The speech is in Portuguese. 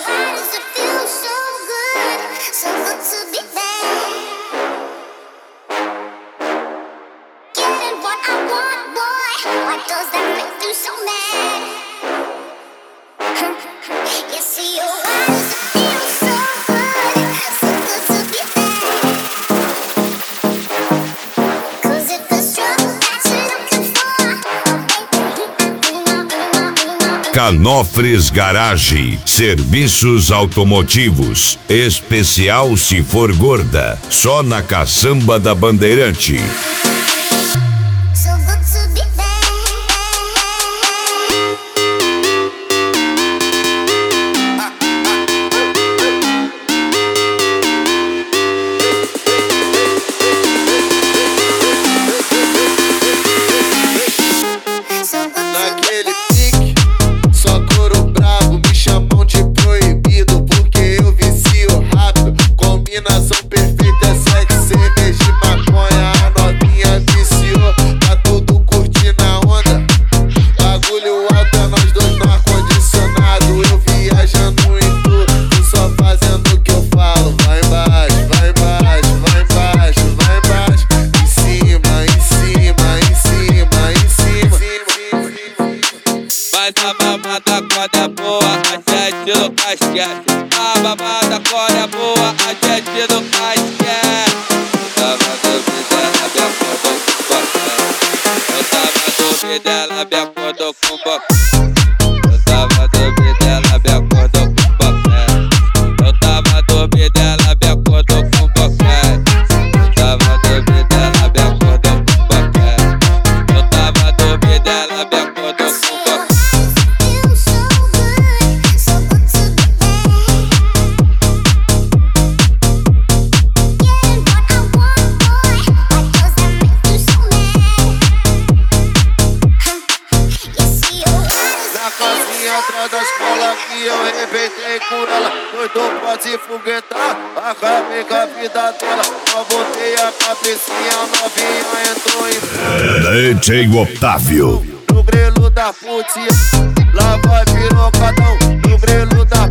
Why does it feel so good? So good to be there. Getting what I want, boy. Why does that make you so mad? You see, why does it feel so good? So good to be there. 'Cause if the struggle that you're looking for. Canofres Garage, serviços automotivos, especial se for gorda, só na Caçamba da Bandeirante. So good to be Naquele pique, só couro brabo, me chamam de proibido porque eu vicio rápido. Combinação perfeita é sexo, cerveja e maconha. A novinha viciou, tá tudo curtindo a onda. Bagulho alto é nós dois no ar-condicionado. Eu viajando em tudo, tu só fazendo o que eu falo. Vai embaixo, vai embaixo, vai embaixo, vai embaixo. Em cima, em cima, em cima, em cima. Faz a mamada quando é boa, a gente no casquete. A mamada quando é boa, a gente no casquete. Eu tava dormindo, ela me acordou com boquete. Eu tava dormindo, ela me acordou com boquete. Eu tava dormindo, ela me acordou com boquete. Eu tava dormindo, ela me acordou com boquete. Eu tava dormindo, ela me acordou com boquete. Eu tava dormindo, ela me acordou com boquete. Na casinha atrás da escola que eu arrebentei com ela. Doidou pra se foguetar, acabei com a vida dela. Só botei a cabecinha, a novinha entrou em DJ Otávio. no grelo da putinha. Lá vai pirocadão, no grelo da